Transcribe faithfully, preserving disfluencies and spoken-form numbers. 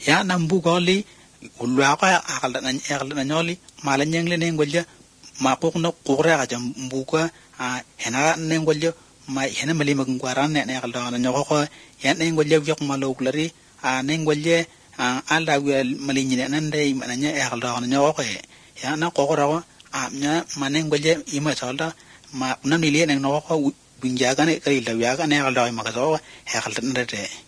ya nambu goli ulwa ka akal na akal na nyoli malanyang le ngolja mapok no kura ka jambu ka hena ne ngolja ma hena mali magwaran ne akal da na nyoko ya ne ngolja yok malo klari a ne ngolja alda mali nyine nan dai mananya akal da na nyoko ya na kokora a nya mane ngolja ima salda ma nan ile ne no ko binjaga ne kai la ya ga ne akal da ma ka so akal tan de